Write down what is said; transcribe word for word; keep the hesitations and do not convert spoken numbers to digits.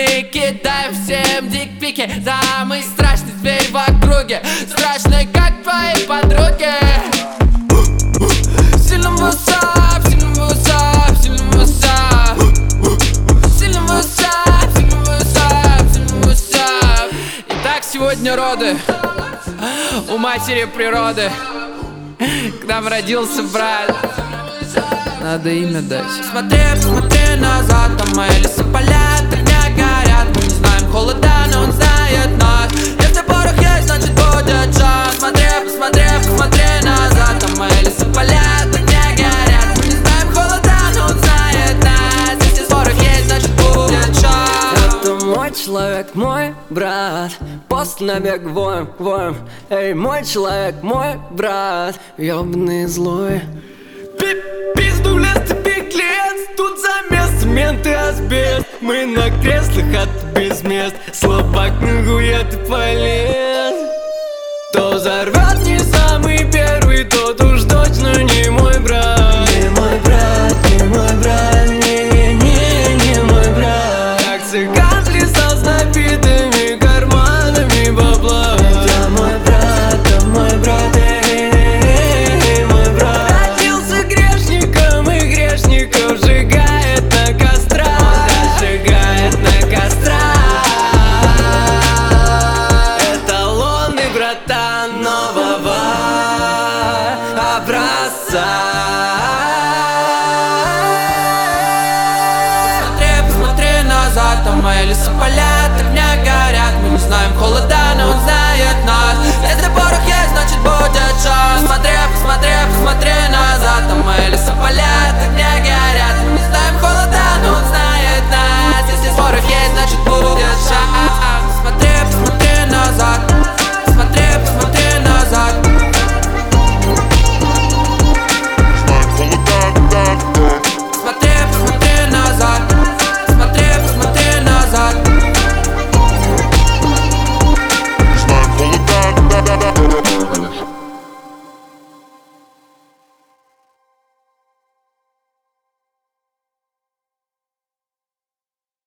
мы кидаем всем дикпики. Самый страшный зверь в округе, страшный, как твои подруги. Сильным высап, сильным высап, сильным высап, сильным высап, сильным высап, сильным высап. Итак, сегодня роды у матери природы. К нам родился брат, надо имя дать. Смотри, посмотри назад, там мои леса, поля, огня горят. Мы не знаем холода, но он знает нас. Если порох есть, значит будет шанс. Смотри, посмотри, посмотри назад, там мои леса, поля, огня горят. Мы не знаем холода, но он знает нас. Если порох есть, значит будет шанс. Это мой человек, мой брат. Пост набег воем, воем. Эй, мой человек, мой брат. Ёбаный злой. Пизду в лес, ты беглец. Тут замес, цемент и асбест. Мы на креслах, а ты без мест. Слабак, нахуя ты полез? То взорвет не самый первый, то